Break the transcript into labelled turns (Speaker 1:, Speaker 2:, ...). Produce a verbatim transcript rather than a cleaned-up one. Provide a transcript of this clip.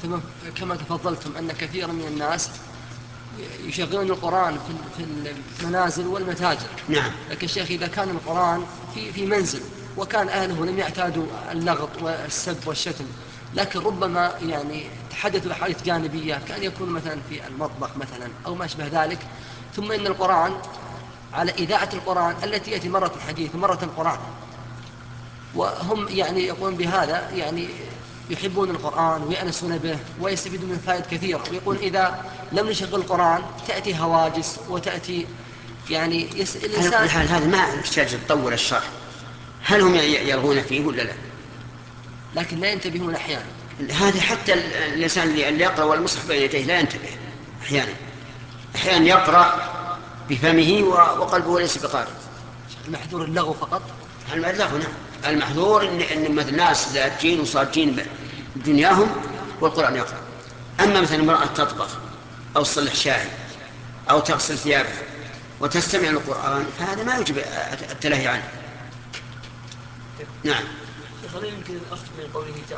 Speaker 1: كما كما تفضلتم أن كثيرا من الناس يشغلون القرآن في في المنازل والمتاجر.
Speaker 2: نعم.
Speaker 1: لكن شيخ إذا كان القرآن في في منزل وكان أهله لم يعتادوا اللغط والسب والشتم، لكن ربما يعني تحدثوا بحديث جانبية كأن يكون مثلا في المطبخ مثلا أو ما أشبه ذلك، ثم إن القرآن على إذاعة القرآن التي يأتي مرة الحديث ومرة القرآن، وهم يعني يقولون بهذا يعني يحبون القرآن ويأنسون به ويستفيدون من فائدة كثيرة، ويقول إذا لم نشغل القرآن تأتي هواجس وتأتي يعني يس...
Speaker 2: على كل
Speaker 1: الإنسان.
Speaker 2: حال هذا ما نحتاج تطول الشرح. هل هم يرغون فيه ولا لا؟
Speaker 1: لكن لا ينتبهون أحيانا.
Speaker 2: هذا حتى الإنسان اللي يقرأ والمصحف بين يديه لا ينتبه أحيانا. أحيانا يقرأ بفمه وقلبه ليس بقارئ.
Speaker 1: المحذور اللغو فقط.
Speaker 2: المحذور نعم، المحذور إن, إن مثل الناس ذاتين وصاجين بدنياهم والقرآن يقرأ. أما مثل امرأة تطبخ أو تصلح شاي أو تغسل ثيابها وتستمع للقرآن فهذا ما يجب التلهي عنه. نعم.
Speaker 1: يمكن الأصل من قوله تعالى